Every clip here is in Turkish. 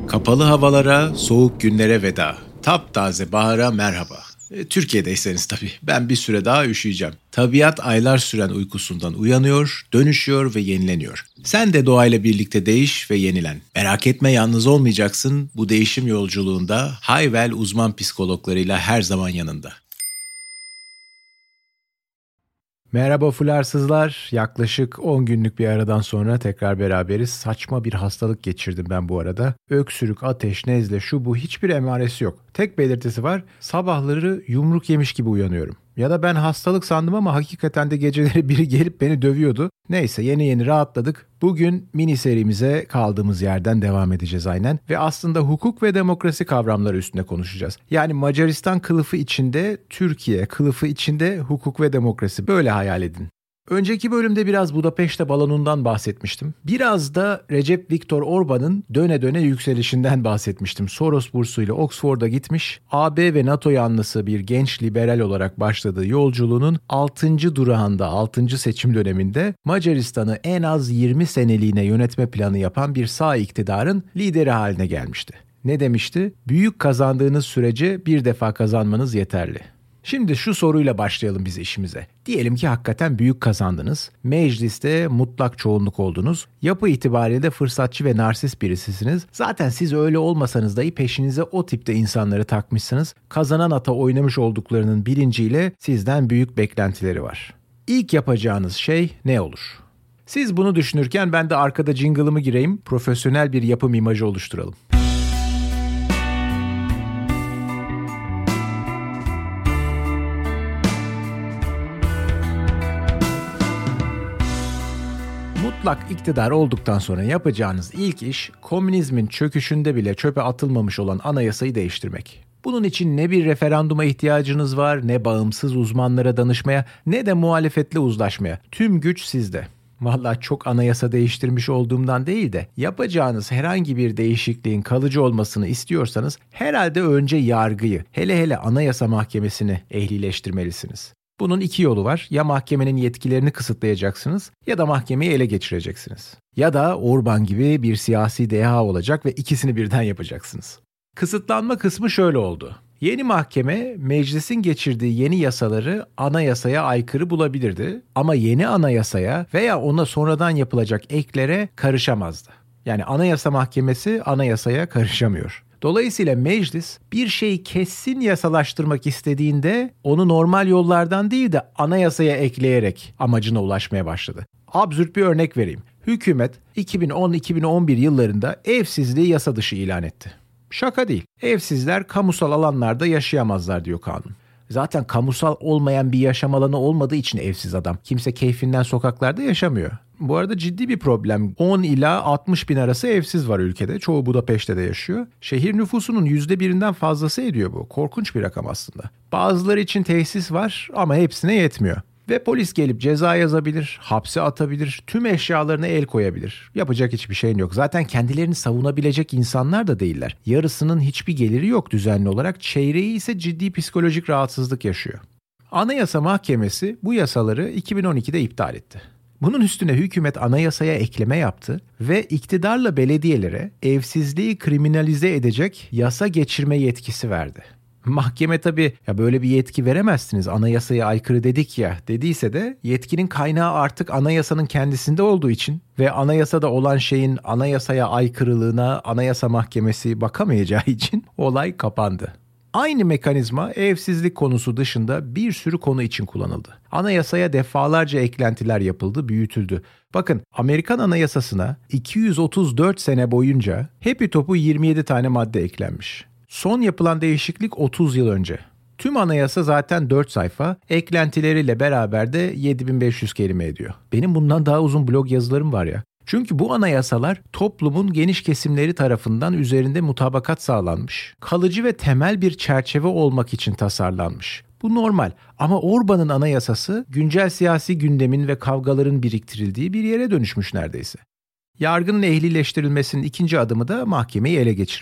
Kapalı havalara, soğuk günlere veda. Taptaze bahara merhaba. Türkiye'deyseniz tabii. Ben bir süre daha üşüyeceğim. Tabiat aylar süren uykusundan uyanıyor, dönüşüyor ve yenileniyor. Sen de doğayla birlikte değiş ve yenilen. Merak etme, yalnız olmayacaksın. Bu değişim yolculuğunda Hayvel uzman psikologlarıyla her zaman yanında. Merhaba fularsızlar. Yaklaşık 10 günlük bir aradan sonra tekrar beraberiz. Saçma bir hastalık geçirdim ben bu arada. Öksürük, ateş, nezle, şu bu, hiçbir emaresi yok. Tek belirtisi var. Sabahları yumruk yemiş gibi uyanıyorum. Ya da ben hastalık sandım ama hakikaten de geceleri biri gelip beni dövüyordu. Neyse, yeni rahatladık. Bugün mini serimize kaldığımız yerden devam edeceğiz aynen. Ve aslında hukuk ve demokrasi kavramları üstüne konuşacağız. Yani Macaristan kılıfı içinde Türkiye, kılıfı içinde hukuk ve demokrasi. Böyle hayal edin. Önceki bölümde biraz Budapeşte balonundan bahsetmiştim. Biraz da Recep Viktor Orban'ın döne döne yükselişinden bahsetmiştim. Soros bursuyla Oxford'a gitmiş, AB ve NATO yanlısı bir genç liberal olarak başladığı yolculuğunun 6. durağında, 6. seçim döneminde Macaristan'ı en az 20 seneliğine yönetme planı yapan bir sağ iktidarın lideri haline gelmişti. Ne demişti? Büyük kazandığınız sürece bir defa kazanmanız yeterli. Şimdi şu soruyla başlayalım biz işimize. Diyelim ki hakikaten büyük kazandınız, mecliste mutlak çoğunluk oldunuz, yapı itibariyle de fırsatçı ve narsist birisisiniz. Zaten siz öyle olmasanız dahi peşinize o tipte insanları takmışsınız. Kazanan ata oynamış olduklarının bilinciyle sizden büyük beklentileri var. İlk yapacağınız şey ne olur? Siz bunu düşünürken ben de arkada jingle'ımı gireyim, profesyonel bir yapım imajı oluşturalım. Mutlak iktidar olduktan sonra yapacağınız ilk iş, komünizmin çöküşünde bile çöpe atılmamış olan anayasayı değiştirmek. Bunun için ne bir referanduma ihtiyacınız var, ne bağımsız uzmanlara danışmaya, ne de muhalefetle uzlaşmaya. Tüm güç sizde. Vallahi çok anayasa değiştirmiş olduğumdan değil de, yapacağınız herhangi bir değişikliğin kalıcı olmasını istiyorsanız herhalde önce yargıyı, hele Anayasa Mahkemesi'ni ehlileştirmelisiniz. Bunun iki yolu var. Ya mahkemenin yetkilerini kısıtlayacaksınız ya da mahkemeyi ele geçireceksiniz. Ya da Orban gibi bir siyasi deha olacak ve ikisini birden yapacaksınız. Kısıtlanma kısmı şöyle oldu. Yeni mahkeme meclisin geçirdiği yeni yasaları anayasaya aykırı bulabilirdi ama yeni anayasaya veya ona sonradan yapılacak eklere karışamazdı. Yani Anayasa Mahkemesi anayasaya karışamıyor. Dolayısıyla meclis bir şeyi kesin yasalaştırmak istediğinde onu normal yollardan değil de anayasaya ekleyerek amacına ulaşmaya başladı. Absürt bir örnek vereyim. Hükümet 2010-2011 yıllarında evsizliği yasa dışı ilan etti. Şaka değil. Evsizler kamusal alanlarda yaşayamazlar diyor kanun. Zaten kamusal olmayan bir yaşam alanı olmadığı için evsiz adam. Kimse keyfinden sokaklarda yaşamıyor. Bu arada ciddi bir problem. 10 ila 60 bin arası evsiz var ülkede. Çoğu Budapeşte'de yaşıyor. Şehir nüfusunun %1'inden fazlası ediyor bu. Korkunç bir rakam aslında. Bazıları için tesis var ama hepsine yetmiyor. Ve polis gelip ceza yazabilir, hapse atabilir, tüm eşyalarına el koyabilir. Yapacak hiçbir şeyin yok. Zaten kendilerini savunabilecek insanlar da değiller. Yarısının hiçbir geliri yok düzenli olarak. Çeyreği ise ciddi psikolojik rahatsızlık yaşıyor. Anayasa Mahkemesi bu yasaları 2012'de iptal etti. Bunun üstüne hükümet anayasaya ekleme yaptı ve iktidarla belediyelere evsizliği kriminalize edecek yasa geçirme yetkisi verdi. Mahkeme tabii ya böyle bir yetki veremezsiniz, anayasaya aykırı dedik ya dediyse de yetkinin kaynağı artık anayasanın kendisinde olduğu için ve anayasada olan şeyin anayasaya aykırılığına Anayasa Mahkemesi bakamayacağı için olay kapandı. Aynı mekanizma evsizlik konusu dışında bir sürü konu için kullanıldı. Anayasaya defalarca eklentiler yapıldı, büyütüldü. Bakın, Amerikan Anayasası'na 234 sene boyunca hepi topu 27 tane madde eklenmiş. Son yapılan değişiklik 30 yıl önce. Tüm anayasa zaten 4 sayfa, eklentileriyle beraber de 7500 kelime ediyor. Benim bundan daha uzun blog yazılarım var ya. Çünkü bu anayasalar toplumun geniş kesimleri tarafından üzerinde mutabakat sağlanmış, kalıcı ve temel bir çerçeve olmak için tasarlanmış. Bu normal ama Orban'ın anayasası güncel siyasi gündemin ve kavgaların biriktirildiği bir yere dönüşmüş neredeyse. Yargının ehlileştirilmesinin ikinci adımı da mahkemeyi ele geçirmek.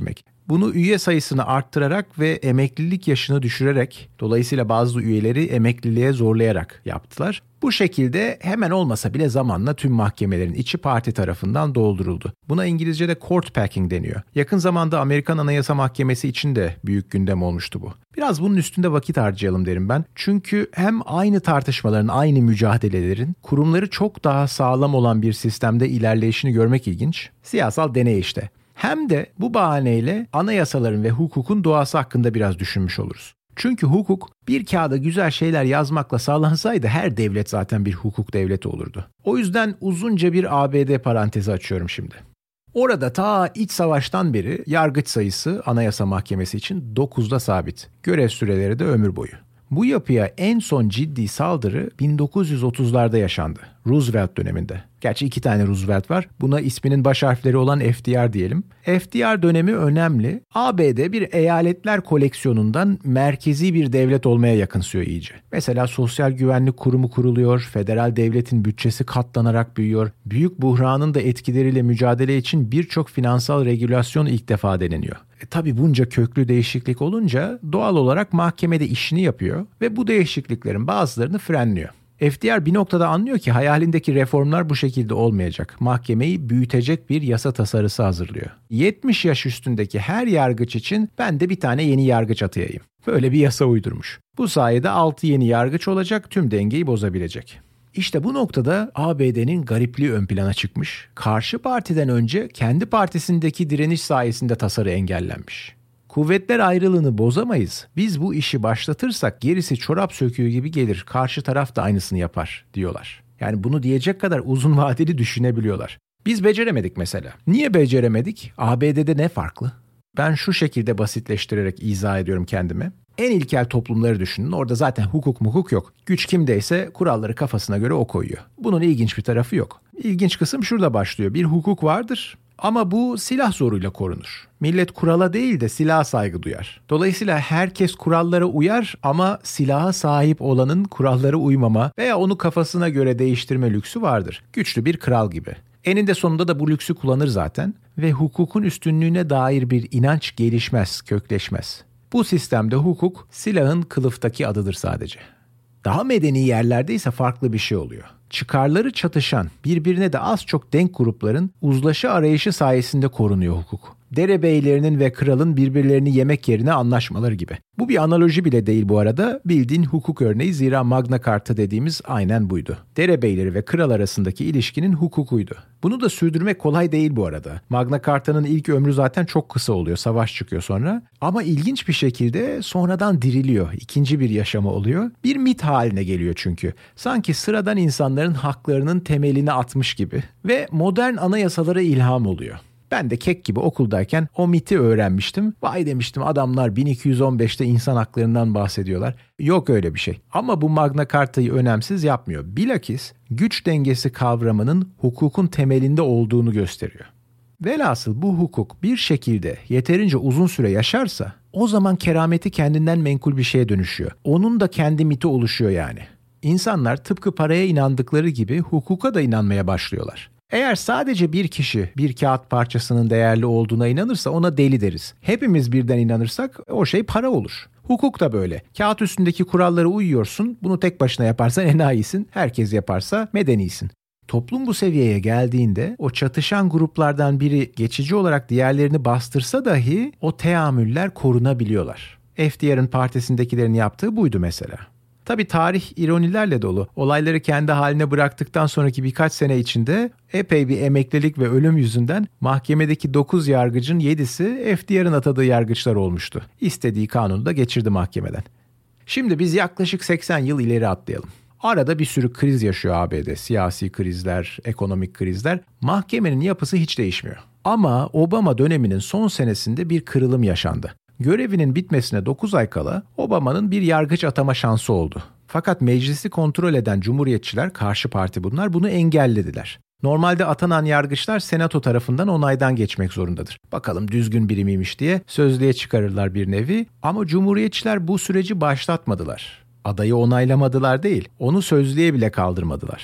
Bunu üye sayısını arttırarak ve emeklilik yaşını düşürerek, dolayısıyla bazı üyeleri emekliliğe zorlayarak yaptılar. Bu şekilde hemen olmasa bile zamanla tüm mahkemelerin içi parti tarafından dolduruldu. Buna İngilizce'de court packing deniyor. Yakın zamanda Amerikan Anayasa Mahkemesi için de büyük gündem olmuştu bu. Biraz bunun üstünde vakit harcayalım derim ben. Çünkü hem aynı tartışmaların, aynı mücadelelerin kurumları çok daha sağlam olan bir sistemde ilerleyişini görmek ilginç. Siyasal deney işte. Hem de bu bahaneyle anayasaların ve hukukun doğası hakkında biraz düşünmüş oluruz. Çünkü hukuk bir kağıda güzel şeyler yazmakla sağlansaydı her devlet zaten bir hukuk devleti olurdu. O yüzden uzunca bir ABD parantezi açıyorum şimdi. Orada ta iç savaştan beri yargıç sayısı Anayasa Mahkemesi için 9'da sabit. Görev süreleri de ömür boyu. Bu yapıya en son ciddi saldırı 1930'larda yaşandı. Roosevelt döneminde. Gerçi 2 tane Roosevelt var. Buna isminin baş harfleri olan FDR diyelim. FDR dönemi önemli. ABD bir eyaletler koleksiyonundan merkezi bir devlet olmaya yakınsıyor iyice. Mesela Sosyal Güvenlik Kurumu kuruluyor. Federal devletin bütçesi katlanarak büyüyor. Büyük buhranın da etkileriyle mücadele için birçok finansal regülasyon ilk defa deneniyor. Tabii bunca köklü değişiklik olunca doğal olarak mahkemede işini yapıyor ve bu değişikliklerin bazılarını frenliyor. FDR bir noktada anlıyor ki hayalindeki reformlar bu şekilde olmayacak. Mahkemeyi büyütecek bir yasa tasarısı hazırlıyor. 70 yaş üstündeki her yargıç için ben de bir tane yeni yargıç atayayım. Böyle bir yasa uydurmuş. Bu sayede 6 yeni yargıç olacak, tüm dengeyi bozabilecek. İşte bu noktada ABD'nin garipliği ön plana çıkmış. Karşı partiden önce kendi partisindeki direniş sayesinde tasarı engellenmiş. Kuvvetler ayrılığını bozamayız. Biz bu işi başlatırsak gerisi çorap söküğü gibi gelir. Karşı taraf da aynısını yapar diyorlar. Yani bunu diyecek kadar uzun vadeli düşünebiliyorlar. Biz beceremedik mesela. Niye beceremedik? ABD'de ne farklı? Ben şu şekilde basitleştirerek izah ediyorum kendime. En ilkel toplumları düşünün. Orada zaten hukuk yok. Güç kimdeyse kuralları kafasına göre o koyuyor. Bunun ilginç bir tarafı yok. İlginç kısım şurada başlıyor. Bir hukuk vardır ama bu silah zoruyla korunur. Millet kurala değil de silaha saygı duyar. Dolayısıyla herkes kurallara uyar ama silaha sahip olanın kurallara uymama veya onu kafasına göre değiştirme lüksü vardır. Güçlü bir kral gibi. Eninde sonunda da bu lüksü kullanır zaten ve hukukun üstünlüğüne dair bir inanç gelişmez, kökleşmez. Bu sistemde hukuk silahın kılıftaki adıdır sadece. Daha medeni yerlerde ise farklı bir şey oluyor. Çıkarları çatışan, birbirine de az çok denk grupların uzlaşı arayışı sayesinde korunuyor hukuk. Derebeylerinin ve kralın birbirlerini yemek yerine anlaşmaları gibi. Bu bir analoji bile değil bu arada, bildiğin hukuk örneği, zira Magna Carta dediğimiz aynen buydu. Derebeyleri ve kral arasındaki ilişkinin hukukuydu. Bunu da sürdürmek kolay değil bu arada. Magna Carta'nın ilk ömrü zaten çok kısa oluyor, savaş çıkıyor sonra. Ama ilginç bir şekilde sonradan diriliyor, ikinci bir yaşamı oluyor. Bir mit haline geliyor çünkü. Sanki sıradan insanların haklarının temelini atmış gibi ve modern anayasalara ilham oluyor. Ben de kek gibi okuldayken o miti öğrenmiştim. Vay demiştim, adamlar 1215'te insan haklarından bahsediyorlar. Yok öyle bir şey. Ama bu Magna Carta'yı önemsiz yapmıyor. Bilakis güç dengesi kavramının hukukun temelinde olduğunu gösteriyor. Velhasıl bu hukuk bir şekilde yeterince uzun süre yaşarsa o zaman kerameti kendinden menkul bir şeye dönüşüyor. Onun da kendi miti oluşuyor yani. İnsanlar tıpkı paraya inandıkları gibi hukuka da inanmaya başlıyorlar. Eğer sadece bir kişi bir kağıt parçasının değerli olduğuna inanırsa ona deli deriz. Hepimiz birden inanırsak o şey para olur. Hukuk da böyle. Kağıt üstündeki kurallara uyuyorsun, bunu tek başına yaparsan enayisin, herkes yaparsa medenisin. Toplum bu seviyeye geldiğinde o çatışan gruplardan biri geçici olarak diğerlerini bastırsa dahi o teamüller korunabiliyorlar. FDR'ın partisindekilerin yaptığı buydu mesela. Tabii tarih ironilerle dolu. Olayları kendi haline bıraktıktan sonraki birkaç sene içinde epey bir emeklilik ve ölüm yüzünden mahkemedeki 9 yargıcın 7'si FDR'ın atadığı yargıçlar olmuştu. İstediği kanunu da geçirdi mahkemeden. Şimdi biz yaklaşık 80 yıl ileri atlayalım. Arada bir sürü kriz yaşıyor ABD. Siyasi krizler, ekonomik krizler. Mahkemenin yapısı hiç değişmiyor. Ama Obama döneminin son senesinde bir kırılım yaşandı. Görevinin bitmesine 9 ay kala Obama'nın bir yargıç atama şansı oldu. Fakat meclisi kontrol eden Cumhuriyetçiler, karşı parti bunlar, bunu engellediler. Normalde atanan yargıçlar senato tarafından onaydan geçmek zorundadır. Bakalım düzgün biri miymiş diye sözlüğe çıkarırlar bir nevi. Ama Cumhuriyetçiler bu süreci başlatmadılar. Adayı onaylamadılar değil, onu sözlüğe bile kaldırmadılar.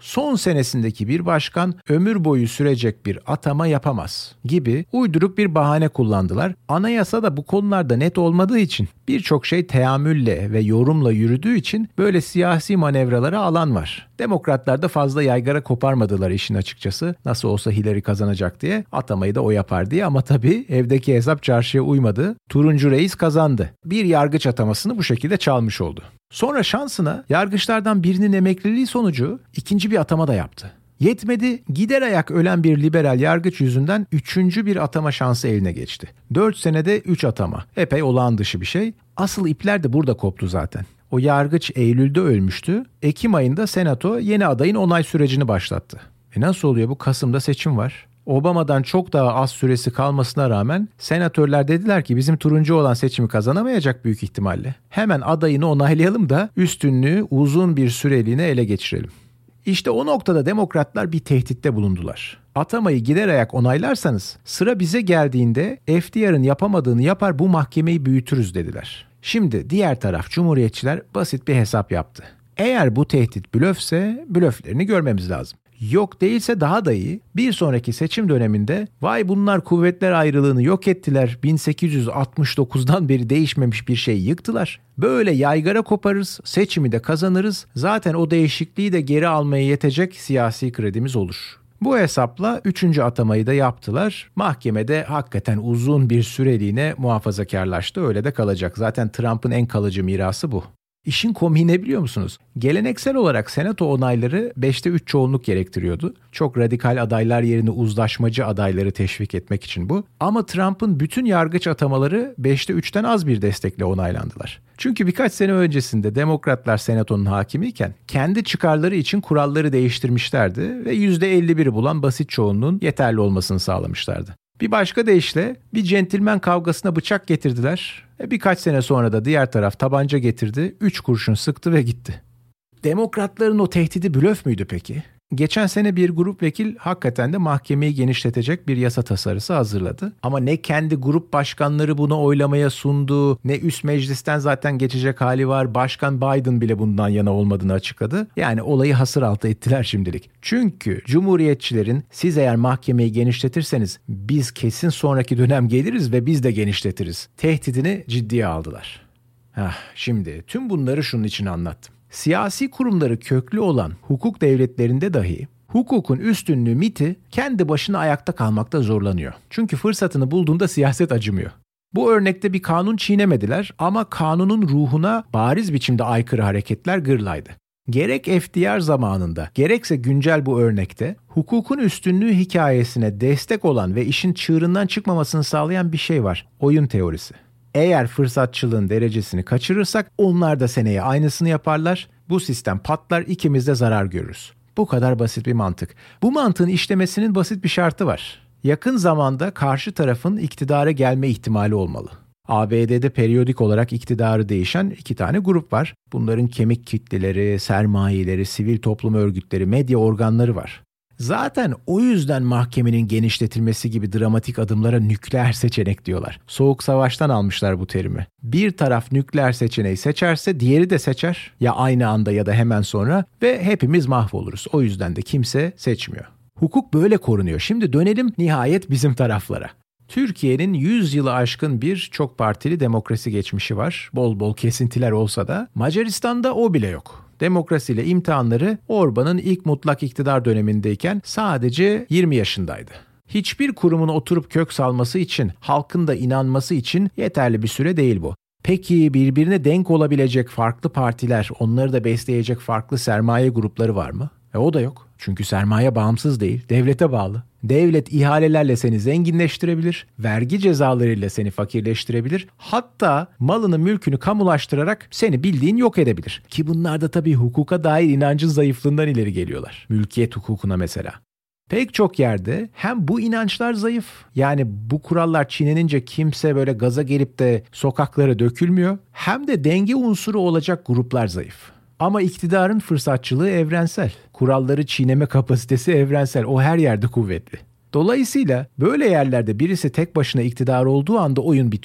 son senesindeki bir başkan ömür boyu sürecek bir atama yapamaz gibi uyduruk bir bahane kullandılar. Anayasa da bu konularda net olmadığı için birçok şey teamülle ve yorumla yürüdüğü için böyle siyasi manevralara alan var. Demokratlar da fazla yaygara koparmadılar işin açıkçası. Nasıl olsa Hillary kazanacak diye, atamayı da o yapar diye, ama tabii evdeki hesap çarşıya uymadı. Turuncu reis kazandı. Bir yargıç atamasını bu şekilde çalmış oldu. Sonra şansına yargıçlardan birinin emekliliği sonucu ikinci bir atama da yaptı. Yetmedi, gider ayak ölen bir liberal yargıç yüzünden 3. bir atama şansı eline geçti. 4 senede 3 atama. Epey olağan dışı bir şey. Asıl ipler de burada koptu zaten. O yargıç Eylül'de ölmüştü. Ekim ayında Senato yeni adayın onay sürecini başlattı. Nasıl oluyor bu? Kasım'da seçim var. Obama'dan çok daha az süresi kalmasına rağmen senatörler dediler ki bizim turuncu olan seçimi kazanamayacak büyük ihtimalle. Hemen adayını onaylayalım da üstünlüğü uzun bir süreliğine ele geçirelim. İşte o noktada demokratlar bir tehditte bulundular. Atamayı gider ayak onaylarsanız sıra bize geldiğinde FDR'ın yapamadığını yapar, bu mahkemeyi büyütürüz dediler. Şimdi diğer taraf Cumhuriyetçiler basit bir hesap yaptı. Eğer bu tehdit blöfse blöflerini görmemiz lazım. Yok değilse daha da iyi, bir sonraki seçim döneminde vay bunlar kuvvetler ayrılığını yok ettiler, 1869'dan beri değişmemiş bir şey yıktılar. Böyle yaygara koparırız, seçimi de kazanırız, zaten o değişikliği de geri almaya yetecek siyasi kredimiz olur. Bu hesapla 3. atamayı da yaptılar. Mahkemede hakikaten uzun bir süreliğine muhafazakarlaştı, öyle de kalacak. Zaten Trump'ın en kalıcı mirası bu. İşin komiği ne biliyor musunuz? Geleneksel olarak senato onayları 5'te 3 çoğunluk gerektiriyordu. Çok radikal adaylar yerine uzlaşmacı adayları teşvik etmek için bu. Ama Trump'ın bütün yargıç atamaları 5'te 3'ten az bir destekle onaylandılar. Çünkü birkaç sene öncesinde demokratlar senatonun hakimiyken kendi çıkarları için kuralları değiştirmişlerdi ve %51'i bulan basit çoğunluğun yeterli olmasını sağlamışlardı. Bir başka deyişle bir centilmen kavgasına bıçak getirdiler. Birkaç sene sonra da diğer taraf tabanca getirdi, 3 kurşun sıktı ve gitti. Demokratların o tehdidi blöf müydü peki? Geçen sene bir grup vekil hakikaten de mahkemeyi genişletecek bir yasa tasarısı hazırladı. Ama ne kendi grup başkanları bunu oylamaya sundu, ne üst meclisten zaten geçecek hali var. Başkan Biden bile bundan yana olmadığını açıkladı. Yani olayı hasır altı ettiler şimdilik. Çünkü Cumhuriyetçilerin siz eğer mahkemeyi genişletirseniz biz kesin sonraki dönem geliriz ve biz de genişletiriz tehdidini ciddiye aldılar. Şimdi tüm bunları şunun için anlattım. Siyasi kurumları köklü olan hukuk devletlerinde dahi hukukun üstünlüğü miti kendi başına ayakta kalmakta zorlanıyor. Çünkü fırsatını bulduğunda siyaset acımıyor. Bu örnekte bir kanun çiğnemediler ama kanunun ruhuna bariz biçimde aykırı hareketler gırlaydı. Gerek FDR zamanında gerekse güncel bu örnekte hukukun üstünlüğü hikayesine destek olan ve işin çığırından çıkmamasını sağlayan bir şey var: oyun teorisi. Eğer fırsatçılığın derecesini kaçırırsak onlar da seneye aynısını yaparlar. Bu sistem patlar, ikimiz de zarar görürüz. Bu kadar basit bir mantık. Bu mantığın işlemesinin basit bir şartı var. Yakın zamanda karşı tarafın iktidara gelme ihtimali olmalı. ABD'de periyodik olarak iktidarı değişen 2 tane grup var. Bunların kemik kitleleri, sermayeleri, sivil toplum örgütleri, medya organları var. Zaten o yüzden mahkemenin genişletilmesi gibi dramatik adımlara nükleer seçenek diyorlar. Soğuk Savaş'tan almışlar bu terimi. Bir taraf nükleer seçeneği seçerse diğeri de seçer. Ya aynı anda ya da hemen sonra ve hepimiz mahvoluruz. O yüzden de kimse seçmiyor. Hukuk böyle korunuyor. Şimdi dönelim nihayet bizim taraflara. Türkiye'nin 100 yılı aşkın bir çok partili demokrasi geçmişi var. Bol bol kesintiler olsa da Macaristan'da o bile yok. Demokrasiyle imtihanları Orban'ın ilk mutlak iktidar dönemindeyken sadece 20 yaşındaydı. Hiçbir kurumun oturup kök salması için, halkın da inanması için yeterli bir süre değil bu. Peki birbirine denk olabilecek farklı partiler, onları da besleyecek farklı sermaye grupları var mı? O da yok. Çünkü sermaye bağımsız değil, devlete bağlı. Devlet ihalelerle seni zenginleştirebilir, vergi cezalarıyla seni fakirleştirebilir, hatta malını mülkünü kamulaştırarak seni bildiğin yok edebilir. Ki bunlar da tabii hukuka dair inancın zayıflığından ileri geliyorlar. Mülkiyet hukukuna mesela. Pek çok yerde hem bu inançlar zayıf, yani bu kurallar çiğnenince kimse böyle gaza gelip de sokaklara dökülmüyor, hem de denge unsuru olacak gruplar zayıf. Ama iktidarın fırsatçılığı evrensel. Kuralları çiğneme kapasitesi evrensel. O her yerde kuvvetli. Dolayısıyla böyle yerlerde birisi tek başına iktidar olduğu anda oyun bitiyor.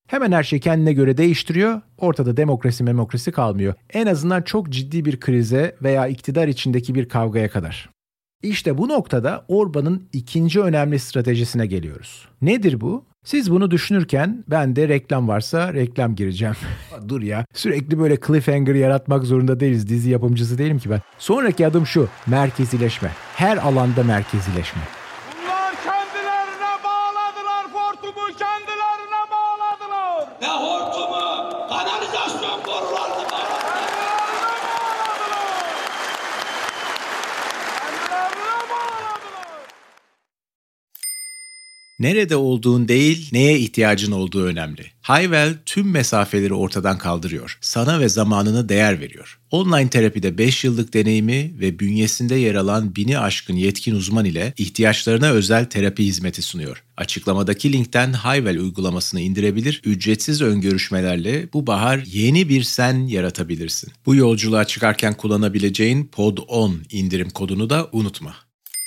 Hemen her şey kendine göre değiştiriyor, ortada demokrasi kalmıyor. En azından çok ciddi bir krize veya iktidar içindeki bir kavgaya kadar. İşte bu noktada Orbán'ın ikinci önemli stratejisine geliyoruz. Nedir bu? Siz bunu düşünürken ben de reklam varsa reklam gireceğim. Dur ya, sürekli böyle cliffhanger yaratmak zorunda değiliz. Dizi yapımcısı değilim ki ben. Sonraki adım şu: merkezileşme. Her alanda merkezileşme. Bunlar kendilerine bağladılar, hortumu kendilerine bağladılar. Ne hortumu? Kanalizasyon borularını bağladılar. Nerede olduğun değil, neye ihtiyacın olduğu önemli. Hayvel tüm mesafeleri ortadan kaldırıyor. Sana ve zamanına değer veriyor. Online terapide 5 yıllık deneyimi ve bünyesinde yer alan 1000'i aşkın yetkin uzman ile ihtiyaçlarına özel terapi hizmeti sunuyor. Açıklamadaki linkten Hayvel uygulamasını indirebilir, ücretsiz öngörüşmelerle bu bahar yeni bir sen yaratabilirsin. Bu yolculuğa çıkarken kullanabileceğin POD10 indirim kodunu da unutma.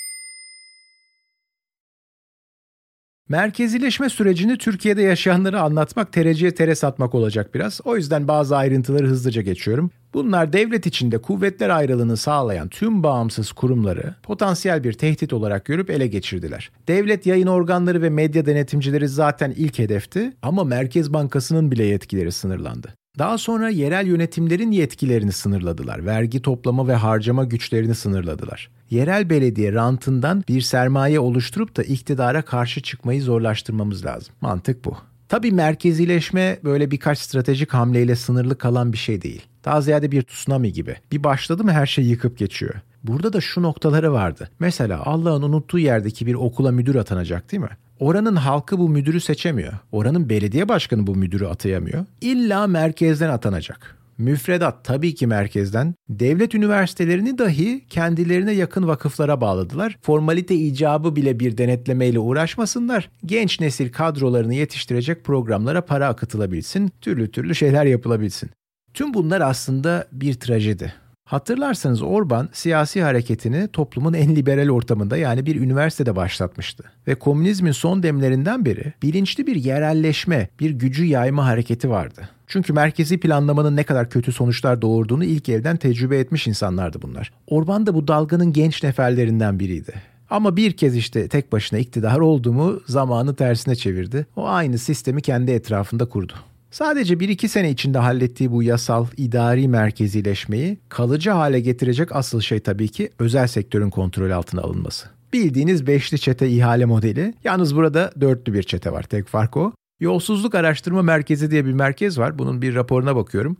Merkezileşme sürecini Türkiye'de yaşayanlara anlatmak tereciye tere satmak olacak biraz. O yüzden bazı ayrıntıları hızlıca geçiyorum. Bunlar devlet içinde kuvvetler ayrılığını sağlayan tüm bağımsız kurumları potansiyel bir tehdit olarak görüp ele geçirdiler. Devlet yayın organları ve medya denetimcileri zaten ilk hedefti ama Merkez Bankası'nın bile yetkileri sınırlandı. Daha sonra yerel yönetimlerin yetkilerini sınırladılar. Vergi toplama ve harcama güçlerini sınırladılar. Yerel belediye rantından bir sermaye oluşturup da iktidara karşı çıkmayı zorlaştırmamız lazım. Mantık bu. Tabii merkezileşme böyle birkaç stratejik hamleyle sınırlı kalan bir şey değil. Daha ziyade bir tsunami gibi. Bir başladı mı her şey yıkıp geçiyor. Burada da şu noktaları vardı. Mesela Allah'ın unuttuğu yerdeki bir okula müdür atanacak, değil mi? Oranın halkı bu müdürü seçemiyor. Oranın belediye başkanı bu müdürü atayamıyor. İlla merkezden atanacak. Müfredat tabii ki merkezden. Devlet üniversitelerini dahi kendilerine yakın vakıflara bağladılar. Formalite icabı bile bir denetlemeyle uğraşmasınlar. Genç nesil kadrolarını yetiştirecek programlara para akıtılabilsin. Türlü şeyler yapılabilsin. Tüm bunlar aslında bir trajedi. Hatırlarsanız Orbán siyasi hareketini toplumun en liberal ortamında, yani bir üniversitede başlatmıştı. Ve komünizmin son demlerinden beri bilinçli bir yerelleşme, bir gücü yayma hareketi vardı. Çünkü merkezi planlamanın ne kadar kötü sonuçlar doğurduğunu ilk elden tecrübe etmiş insanlardı bunlar. Orbán da bu dalganın genç neferlerinden biriydi. Ama bir kez işte tek başına iktidar oldu mu zamanı tersine çevirdi. O aynı sistemi kendi etrafında kurdu. Sadece 1-2 sene içinde hallettiği bu yasal, idari merkezileşmeyi kalıcı hale getirecek asıl şey tabii ki özel sektörün kontrol altına alınması. Bildiğiniz beşli çete ihale modeli, yalnız burada dörtlü bir çete var, tek fark o. Yolsuzluk Araştırma Merkezi diye bir merkez var. Bunun bir raporuna bakıyorum.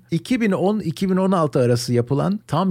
2010-2016 arası yapılan tam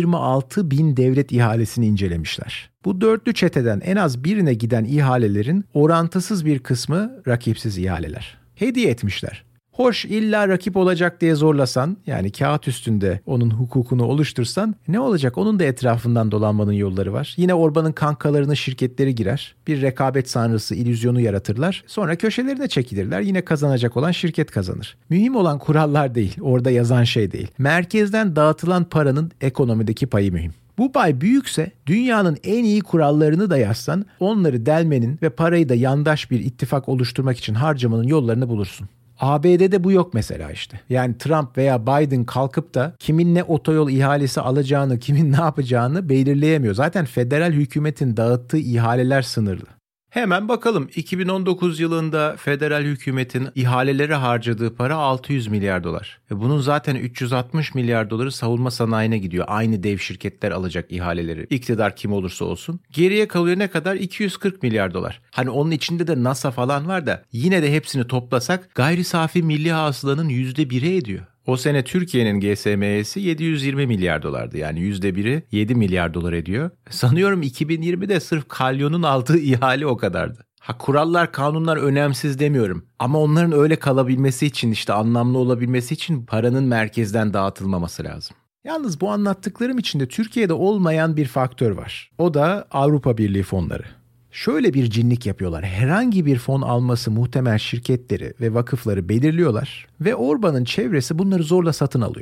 126 bin devlet ihalesini incelemişler. Bu dörtlü çeteden en az birine giden ihalelerin orantısız bir kısmı rakipsiz ihaleler. Hediye etmişler. Hoş, illa rakip olacak diye zorlasan, yani kağıt üstünde onun hukukunu oluştursan ne olacak? Onun da etrafından dolanmanın yolları var. Yine Orbán'ın kankalarının şirketleri girer. Bir rekabet sanrısı illüzyonu yaratırlar. Sonra köşelerine çekilirler. Yine kazanacak olan şirket kazanır. Mühim olan kurallar değil, orada yazan şey değil. Merkezden dağıtılan paranın ekonomideki payı mühim. Bu pay büyükse dünyanın en iyi kurallarını da yazsan onları delmenin ve parayı da yandaş bir ittifak oluşturmak için harcamanın yollarını bulursun. ABD'de bu yok mesela işte. Yani Trump veya Biden kalkıp da kimin ne otoyol ihalesi alacağını, kimin ne yapacağını belirleyemiyor. Zaten federal hükümetin dağıttığı ihaleler sınırlı. Hemen bakalım, 2019 yılında federal hükümetin ihalelere harcadığı para 600 milyar dolar. Bunun zaten 360 milyar doları savunma sanayine gidiyor. Aynı dev şirketler alacak ihaleleri. İktidar kim olursa olsun. Geriye kalıyor ne kadar? 240 milyar dolar. Hani onun içinde de NASA falan var da yine de hepsini toplasak gayri safi milli hasılanın %1'i ediyor. O sene Türkiye'nin GSM'si 720 milyar dolardı. Yani %1'i 7 milyar dolar ediyor. Sanıyorum 2020'de sırf Kalyon'un aldığı ihale o kadardı. Kurallar, kanunlar önemsiz demiyorum. Ama onların öyle kalabilmesi için, işte anlamlı olabilmesi için paranın merkezden dağıtılmaması lazım. Yalnız bu anlattıklarım içinde Türkiye'de olmayan bir faktör var. O da Avrupa Birliği fonları. Şöyle bir cinlik yapıyorlar. Herhangi bir fon alması muhtemel şirketleri ve vakıfları belirliyorlar ve Orbán'ın çevresi bunları zorla satın alıyor.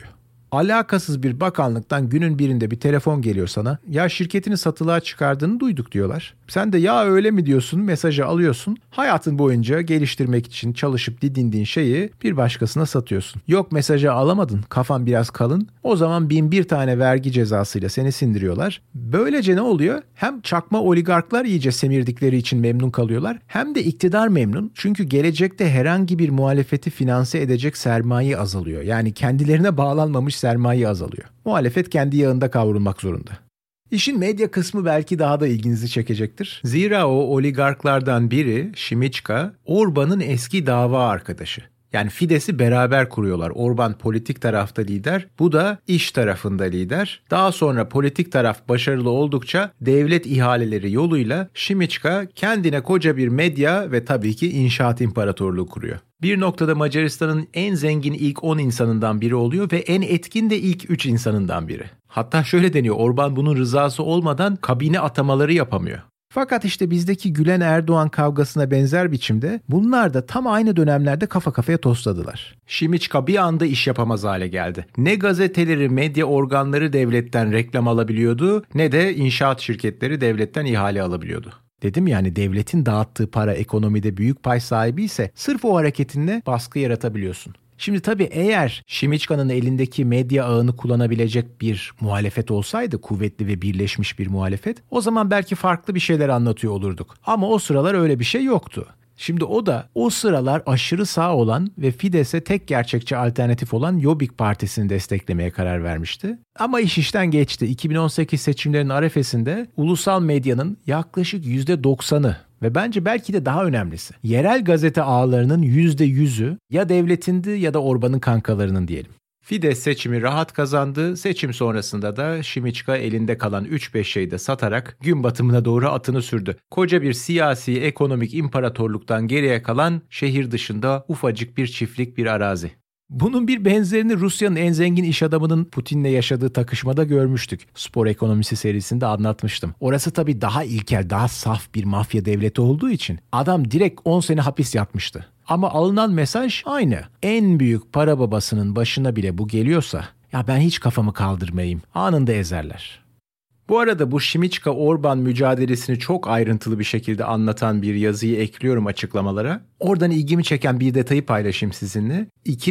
Alakasız bir bakanlıktan günün birinde bir telefon geliyor sana. Ya şirketini satılığa çıkardığını duyduk diyorlar. Sen de ya öyle mi diyorsun, mesajı alıyorsun. Hayatın boyunca geliştirmek için çalışıp didindiğin şeyi bir başkasına satıyorsun. Yok mesajı alamadın, kafan biraz kalın. O zaman 1001 tane vergi cezasıyla seni sindiriyorlar. Böylece ne oluyor? Hem çakma oligarklar iyice semirdikleri için memnun kalıyorlar. Hem de iktidar memnun. Çünkü gelecekte herhangi bir muhalefeti finanse edecek sermaye azalıyor. Yani kendilerine bağlanmamış sermaye azalıyor. Muhalefet kendi yağında kavrulmak zorunda. İşin medya kısmı belki daha da ilginizi çekecektir. Zira o oligarklardan biri Şimiçka, Orban'ın eski dava arkadaşı. Yani Fidesz'i beraber kuruyorlar. Orban politik tarafta lider, bu da iş tarafında lider. Daha sonra politik taraf başarılı oldukça devlet ihaleleri yoluyla Şimiçka kendine koca bir medya ve tabii ki inşaat imparatorluğu kuruyor. Bir noktada Macaristan'ın en zengin ilk 10 insanından biri oluyor ve en etkin de ilk 3 insanından biri. Hatta şöyle deniyor, Orban bunun rızası olmadan kabine atamaları yapamıyor. Fakat işte bizdeki Gülen-Erdoğan kavgasına benzer biçimde bunlar da tam aynı dönemlerde kafa kafaya tosladılar. Şimiçka bir anda iş yapamaz hale geldi. Ne gazeteleri, medya organları devletten reklam alabiliyordu, ne de inşaat şirketleri devletten ihale alabiliyordu. Dedim yani devletin dağıttığı para ekonomide büyük pay sahibi ise sırf o hareketinle baskı yaratabiliyorsun. Şimdi tabii eğer Şimiçka'nın elindeki medya ağını kullanabilecek bir muhalefet olsaydı, kuvvetli ve birleşmiş bir muhalefet, o zaman belki farklı bir şeyler anlatıyor olurduk. Ama o sıralar öyle bir şey yoktu. Şimdi o da o sıralar aşırı sağ olan ve Fidesz'e tek gerçekçi alternatif olan Jobbik Partisi'ni desteklemeye karar vermişti. Ama iş işten geçti. 2018 seçimlerinin arefesinde ulusal medyanın yaklaşık %90'ı ve bence belki de daha önemlisi, yerel gazete ağlarının %100'ü ya devletindi ya da Orban'ın kankalarının diyelim. Fidesz seçimi rahat kazandı. Seçim sonrasında da Şimiçka elinde kalan 3-5 şeyi de satarak gün batımına doğru atını sürdü. Koca bir siyasi, ekonomik imparatorluktan geriye kalan şehir dışında ufacık bir çiftlik, bir arazi. Bunun bir benzerini Rusya'nın en zengin iş adamının Putin'le yaşadığı takışmada görmüştük. Spor Ekonomisi serisinde anlatmıştım. Orası tabii daha ilkel, daha saf bir mafya devleti olduğu için adam direkt 10 sene hapis yatmıştı. Ama alınan mesaj aynı. En büyük para babasının başına bile bu geliyorsa ya ben hiç kafamı kaldırmayayım. Anında ezerler. Bu arada bu Şimiçka-Orban mücadelesini çok ayrıntılı bir şekilde anlatan bir yazıyı ekliyorum açıklamalara. Oradan ilgimi çeken bir detayı paylaşayım sizinle.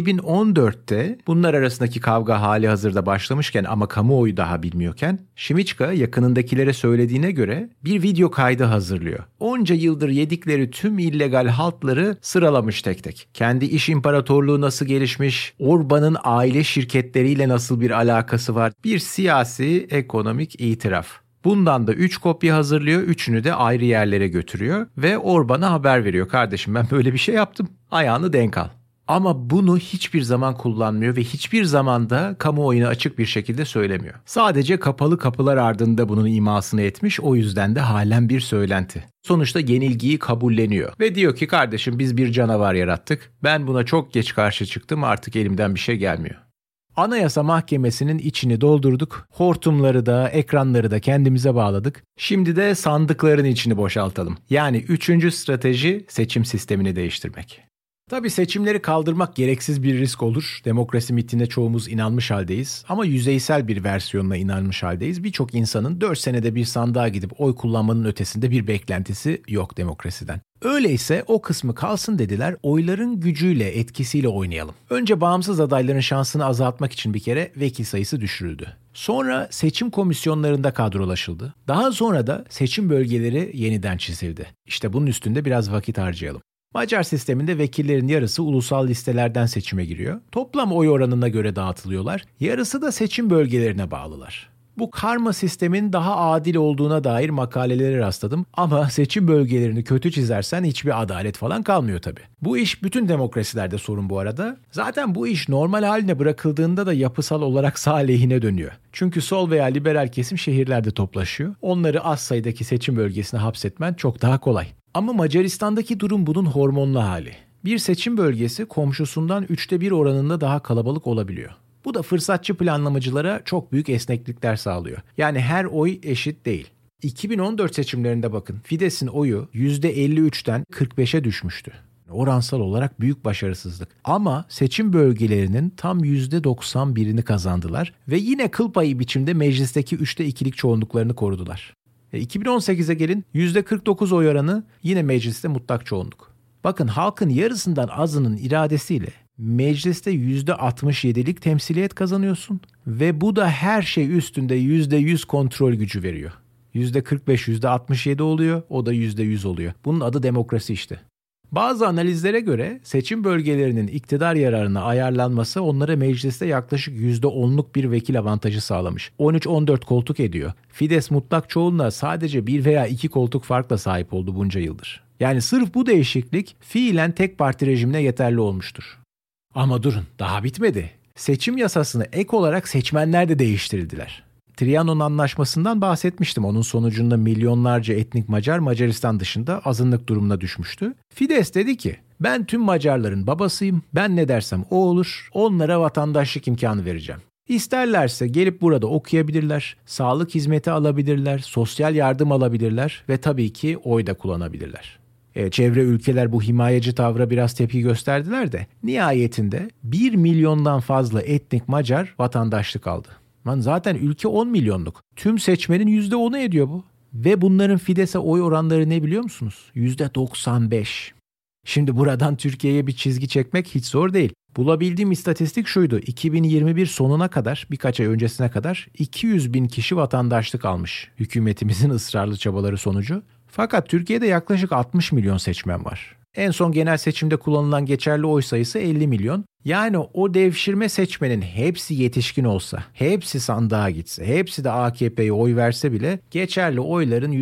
2014'te bunlar arasındaki kavga hali hazırda başlamışken ama kamuoyu daha bilmiyorken Şimiçka yakınındakilere söylediğine göre bir video kaydı hazırlıyor. Onca yıldır yedikleri tüm illegal haltları sıralamış tek tek. Kendi iş imparatorluğu nasıl gelişmiş, Orban'ın aile şirketleriyle nasıl bir alakası var, bir siyasi, ekonomik itiraf. Bundan da 3 kopya hazırlıyor, 3'ünü de ayrı yerlere götürüyor ve Orban'a haber veriyor. Kardeşim ben böyle bir şey yaptım, ayağını denk al. Ama bunu hiçbir zaman kullanmıyor ve hiçbir zaman da kamuoyuna açık bir şekilde söylemiyor. Sadece kapalı kapılar ardında bunun imasını etmiş, o yüzden de halen bir söylenti. Sonuçta yenilgiyi kabulleniyor ve diyor ki kardeşim biz bir canavar yarattık. Ben buna çok geç karşı çıktım, artık elimden bir şey gelmiyor. Anayasa Mahkemesi'nin içini doldurduk. Hortumları da, ekranları da kendimize bağladık. Şimdi de sandıkların içini boşaltalım. Yani 3. strateji seçim sistemini değiştirmek. Tabii seçimleri kaldırmak gereksiz bir risk olur. Demokrasi mitine çoğumuz inanmış haldeyiz. Ama yüzeysel bir versiyonuna inanmış haldeyiz. Birçok insanın 4 senede bir sandığa gidip oy kullanmanın ötesinde bir beklentisi yok demokrasiden. Öyleyse o kısmı kalsın dediler, oyların gücüyle, etkisiyle oynayalım. Önce bağımsız adayların şansını azaltmak için bir kere vekil sayısı düşürüldü. Sonra seçim komisyonlarında kadrolaşıldı. Daha sonra da seçim bölgeleri yeniden çizildi. İşte bunun üstünde biraz vakit harcayalım. Macar sisteminde vekillerin yarısı ulusal listelerden seçime giriyor. Toplam oy oranına göre dağıtılıyorlar. Yarısı da seçim bölgelerine bağlılar. Bu karma sistemin daha adil olduğuna dair makalelere rastladım ama seçim bölgelerini kötü çizersen hiçbir adalet falan kalmıyor tabii. Bu iş bütün demokrasilerde sorun bu arada. Zaten bu iş normal haline bırakıldığında da yapısal olarak sağ lehine dönüyor. Çünkü sol veya liberal kesim şehirlerde toplaşıyor. Onları az sayıdaki seçim bölgesine hapsetmen çok daha kolay. Ama Macaristan'daki durum bunun hormonlu hali. Bir seçim bölgesi komşusundan 1/3 oranında daha kalabalık olabiliyor. Bu da fırsatçı planlamacılara çok büyük esneklikler sağlıyor. Yani her oy eşit değil. 2014 seçimlerinde bakın, Fidesz'in oyu %53'ten 45'e düşmüştü. Oransal olarak büyük başarısızlık. Ama seçim bölgelerinin tam %91'ini kazandılar ve yine kıl payı biçimde meclisteki 3'te 2'lik çoğunluklarını korudular. 2018'e gelin, %49 oy oranı, yine mecliste mutlak çoğunluk. Bakın, halkın yarısından azının iradesiyle mecliste %67'lik temsiliyet kazanıyorsun ve bu da her şey üstünde %100 kontrol gücü veriyor. %45, %67 oluyor, o da %100 oluyor. Bunun adı demokrasi işte. Bazı analizlere göre seçim bölgelerinin iktidar yararına ayarlanması onlara mecliste yaklaşık %10'luk bir vekil avantajı sağlamış. 13-14 koltuk ediyor. Fides mutlak çoğunluğa sadece 1 veya 2 koltuk farkla sahip oldu bunca yıldır. Yani sırf bu değişiklik fiilen tek parti rejimine yeterli olmuştur. Ama durun, daha bitmedi. Seçim yasasını ek olarak seçmenler de değiştirildiler. Trianon Anlaşması'ndan bahsetmiştim. Onun sonucunda milyonlarca etnik Macar Macaristan dışında azınlık durumuna düşmüştü. Fides dedi ki, ben tüm Macarların babasıyım, ben ne dersem o olur, onlara vatandaşlık imkanı vereceğim. İsterlerse gelip burada okuyabilirler, sağlık hizmeti alabilirler, sosyal yardım alabilirler ve tabii ki oy da kullanabilirler. Çevre ülkeler bu himayeci tavra biraz tepki gösterdiler de nihayetinde 1 milyondan fazla etnik Macar vatandaşlık aldı. Zaten ülke 10 milyonluk. Tüm seçmenin %10'u ediyor bu. Ve bunların Fides'e oy oranları ne biliyor musunuz? %95. Şimdi buradan Türkiye'ye bir çizgi çekmek hiç zor değil. Bulabildiğim istatistik şuydu. 2021 sonuna kadar, birkaç ay öncesine kadar 200 bin kişi vatandaşlık almış. Hükümetimizin ısrarlı çabaları sonucu. Fakat Türkiye'de yaklaşık 60 milyon seçmen var. En son genel seçimde kullanılan geçerli oy sayısı 50 milyon. Yani o devşirme seçmenin hepsi yetişkin olsa, hepsi sandığa gitse, hepsi de AKP'ye oy verse bile geçerli oyların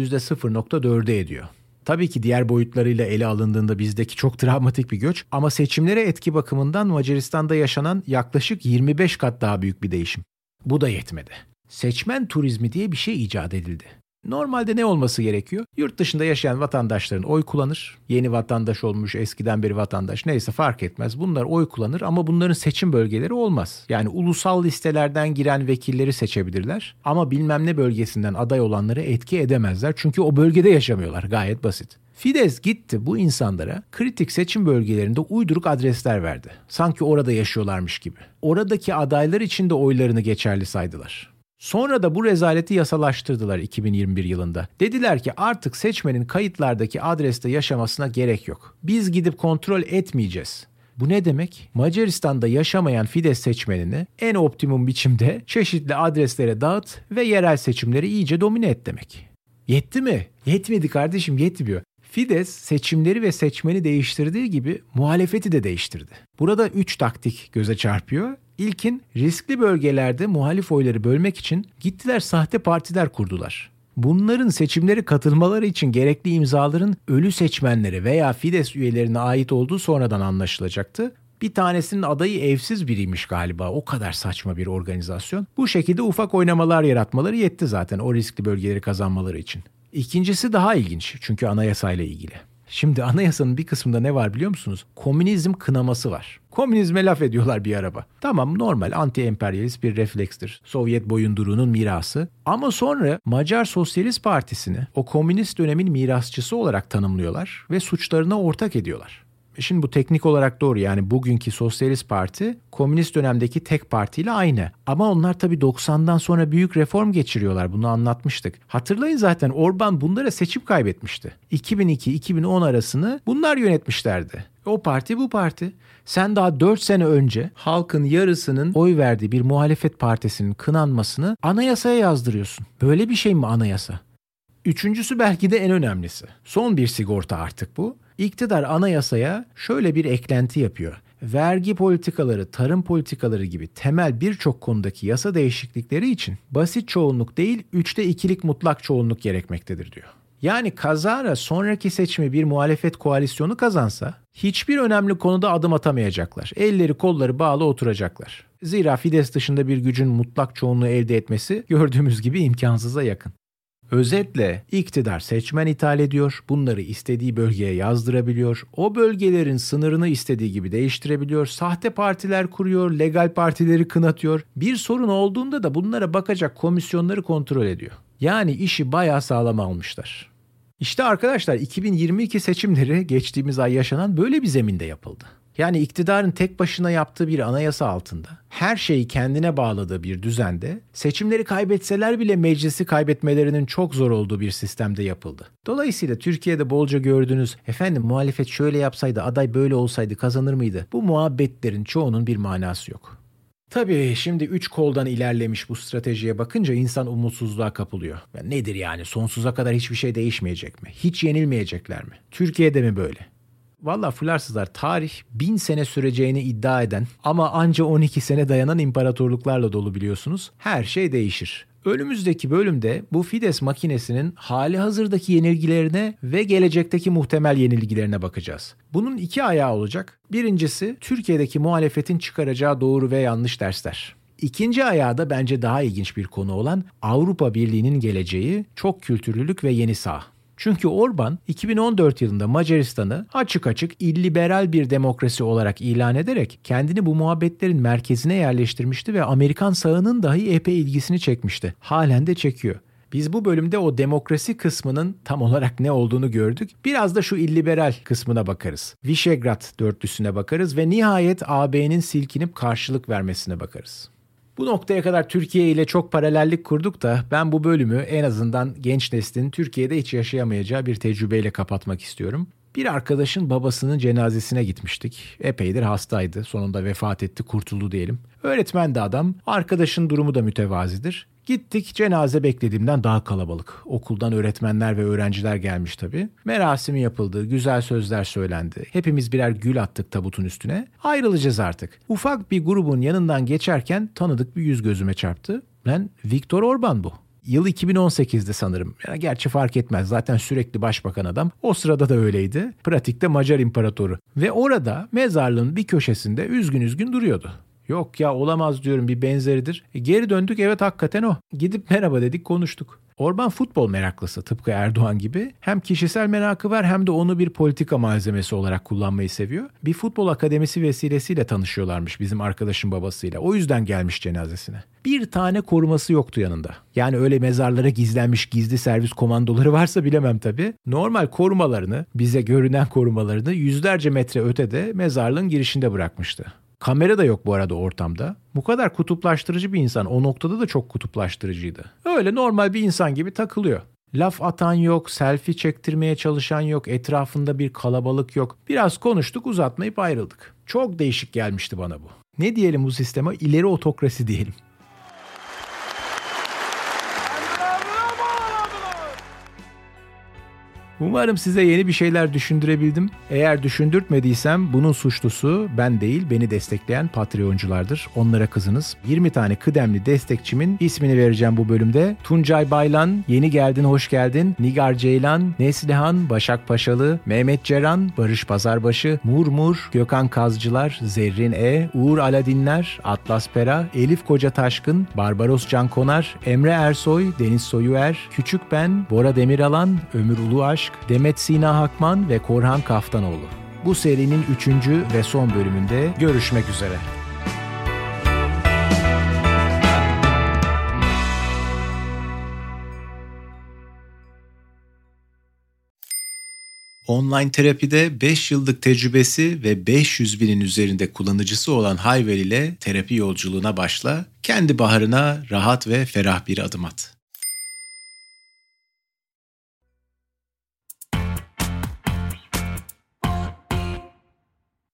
%0.4'ü ediyor. Tabii ki diğer boyutlarıyla ele alındığında bizdeki çok travmatik bir göç ama seçimlere etki bakımından Macaristan'da yaşanan yaklaşık 25 kat daha büyük bir değişim. Bu da yetmedi. Seçmen turizmi diye bir şey icat edildi. Normalde ne olması gerekiyor? Yurt dışında yaşayan vatandaşların oy kullanır. Yeni vatandaş olmuş, eskiden beri vatandaş, neyse fark etmez. Bunlar oy kullanır ama bunların seçim bölgeleri olmaz. Yani ulusal listelerden giren vekilleri seçebilirler. Ama bilmem ne bölgesinden aday olanları etki edemezler. Çünkü o bölgede yaşamıyorlar. Gayet basit. Fides gitti bu insanlara kritik seçim bölgelerinde uyduruk adresler verdi. Sanki orada yaşıyorlarmış gibi. Oradaki adaylar için de oylarını geçerli saydılar. Sonra da bu rezaleti yasalaştırdılar 2021 yılında. Dediler ki artık seçmenin kayıtlardaki adreste yaşamasına gerek yok. Biz gidip kontrol etmeyeceğiz. Bu ne demek? Macaristan'da yaşamayan Fides seçmenini en optimum biçimde çeşitli adreslere dağıt ve yerel seçimleri iyice domine et demek. Yetti mi? Yetmedi kardeşim, yetmiyor. Fides seçimleri ve seçmeni değiştirdiği gibi muhalefeti de değiştirdi. Burada 3 taktik göze çarpıyor. İlkin, riskli bölgelerde muhalif oyları bölmek için gittiler sahte partiler kurdular. Bunların seçimlere katılmaları için gerekli imzaların ölü seçmenlere veya Fides üyelerine ait olduğu sonradan anlaşılacaktı. Bir tanesinin adayı evsiz biriymiş galiba. O kadar saçma bir organizasyon. Bu şekilde ufak oynamalar yaratmaları yetti zaten o riskli bölgeleri kazanmaları için. İkincisi daha ilginç çünkü anayasayla ilgili. Şimdi anayasanın bir kısmında ne var biliyor musunuz? Komünizm kınaması var. Komünizme laf ediyorlar bir araba. Tamam, normal anti-emperyalist bir reflekstir. Sovyet boyunduruğunun mirası. Ama sonra Macar Sosyalist Partisi'ni o komünist dönemin mirasçısı olarak tanımlıyorlar ve suçlarına ortak ediyorlar. Şimdi bu teknik olarak doğru, yani bugünkü Sosyalist Parti komünist dönemdeki tek partiyle aynı. Ama onlar tabii 90'dan sonra büyük reform geçiriyorlar, bunu anlatmıştık. Hatırlayın zaten Orban bunlara seçim kaybetmişti. 2002-2010 arasını bunlar yönetmişlerdi. O parti bu parti. Sen daha 4 sene önce halkın yarısının oy verdiği bir muhalefet partisinin kınanmasını anayasaya yazdırıyorsun. Böyle bir şey mi anayasa? Üçüncüsü belki de en önemlisi. Son bir sigorta artık bu. İktidar anayasaya şöyle bir eklenti yapıyor. Vergi politikaları, tarım politikaları gibi temel birçok konudaki yasa değişiklikleri için basit çoğunluk değil 3'te 2'lik mutlak çoğunluk gerekmektedir diyor. Yani kazara sonraki seçimi bir muhalefet koalisyonu kazansa hiçbir önemli konuda adım atamayacaklar. Elleri kolları bağlı oturacaklar. Zira Fides dışında bir gücün mutlak çoğunluğu elde etmesi gördüğümüz gibi imkansıza yakın. Özetle iktidar seçmen ithal ediyor, bunları istediği bölgeye yazdırabiliyor, o bölgelerin sınırını istediği gibi değiştirebiliyor, sahte partiler kuruyor, legal partileri kınatıyor. Bir sorun olduğunda da bunlara bakacak komisyonları kontrol ediyor. Yani işi bayağı sağlam almışlar. İşte arkadaşlar 2022 seçimleri geçtiğimiz ay yaşanan böyle bir zeminde yapıldı. Yani iktidarın tek başına yaptığı bir anayasa altında, her şeyi kendine bağladığı bir düzende, seçimleri kaybetseler bile meclisi kaybetmelerinin çok zor olduğu bir sistemde yapıldı. Dolayısıyla Türkiye'de bolca gördüğünüz, efendim muhalefet şöyle yapsaydı, aday böyle olsaydı kazanır mıydı? Bu muhabbetlerin çoğunun bir manası yok. Tabii şimdi 3 koldan ilerlemiş bu stratejiye bakınca insan umutsuzluğa kapılıyor. Ya nedir yani, sonsuza kadar hiçbir şey değişmeyecek mi? Hiç yenilmeyecekler mi? Türkiye'de mi böyle? Vallahi fularsızlar, tarih 1000 sene süreceğini iddia eden ama anca 12 sene dayanan imparatorluklarla dolu biliyorsunuz. Her şey değişir. Önümüzdeki bölümde bu Fides makinesinin hali hazırdaki yenilgilerine ve gelecekteki muhtemel yenilgilerine bakacağız. Bunun 2 ayağı olacak. Birincisi Türkiye'deki muhalefetin çıkaracağı doğru ve yanlış dersler. İkinci ayağı da bence daha ilginç bir konu olan Avrupa Birliği'nin geleceği, çok kültürlülük ve yeni sağ. Çünkü Orban 2014 yılında Macaristan'ı açık açık illiberal bir demokrasi olarak ilan ederek kendini bu muhabbetlerin merkezine yerleştirmişti ve Amerikan sağının dahi epey ilgisini çekmişti. Halen de çekiyor. Biz bu bölümde o demokrasi kısmının tam olarak ne olduğunu gördük. Biraz da şu illiberal kısmına bakarız. Visegrad dörtlüsüne bakarız ve nihayet AB'nin silkinip karşılık vermesine bakarız. Bu noktaya kadar Türkiye ile çok paralellik kurduk da ben bu bölümü en azından genç neslin Türkiye'de hiç yaşayamayacağı bir tecrübeyle kapatmak istiyorum. Bir arkadaşın babasının cenazesine gitmiştik. Epeydir hastaydı. Sonunda vefat etti, kurtuldu diyelim. Öğretmen de adam. Arkadaşın durumu da mütevazidir. Gittik, cenaze beklediğimden daha kalabalık. Okuldan öğretmenler ve öğrenciler gelmiş tabii. Merasimi yapıldı, güzel sözler söylendi. Hepimiz birer gül attık tabutun üstüne. Ayrılacağız artık. Ufak bir grubun yanından geçerken tanıdık bir yüz gözüme çarptı. Lan Viktor Orban bu. Yıl 2018'de sanırım. Yani gerçi fark etmez. Zaten sürekli başbakan adam. O sırada da öyleydi. Pratikte Macar imparatoru. Ve orada mezarlığın bir köşesinde üzgün üzgün duruyordu. Yok ya, olamaz diyorum, bir benzeridir. Geri döndük, evet hakikaten o. Gidip merhaba dedik, konuştuk. Orban futbol meraklısı, tıpkı Erdoğan gibi. Hem kişisel merakı var hem de onu bir politika malzemesi olarak kullanmayı seviyor. Bir futbol akademisi vesilesiyle tanışıyorlarmış bizim arkadaşın babasıyla. O yüzden gelmiş cenazesine. Bir tane koruması yoktu yanında. Yani öyle mezarlara gizlenmiş gizli servis komandoları varsa bilemem tabii. Normal korumalarını, bize görünen korumalarını yüzlerce metre ötede mezarlığın girişinde bırakmıştı. Kamera da yok bu arada ortamda. Bu kadar kutuplaştırıcı bir insan o noktada da çok kutuplaştırıcıydı. Öyle normal bir insan gibi takılıyor. Laf atan yok, selfie çektirmeye çalışan yok, etrafında bir kalabalık yok. Biraz konuştuk, uzatmayıp ayrıldık. Çok değişik gelmişti bana bu. Ne diyelim bu sisteme? İleri otokrasi diyelim. Umarım size yeni bir şeyler düşündürebildim. Eğer düşündürtmediysem bunun suçlusu ben değil, beni destekleyen Patreonculardır. Onlara kızınız. 20 tane kıdemli destekçimin ismini vereceğim bu bölümde. Tuncay Baylan, Yeni Geldin Hoş Geldin, Nigar Ceylan, Neslihan, Başak Paşalı, Mehmet Ceran, Barış Pazarbaşı, Murmur, Gökhan Kazcılar, Zerrin E, Uğur Aladinler, Atlas Pera, Elif Koca Taşkın, Barbaros Can Konar, Emre Ersoy, Deniz Soyuer, Küçük Ben, Bora Demiralan, Ömür Uluaşk, Demet Sina Hakman ve Korhan Kaftanoğlu. Bu serinin 3. ve son bölümünde görüşmek üzere. Online terapide 5 yıllık tecrübesi ve 500 binin üzerinde kullanıcısı olan Hayvel ile terapi yolculuğuna başla, kendi baharına rahat ve ferah bir adım at.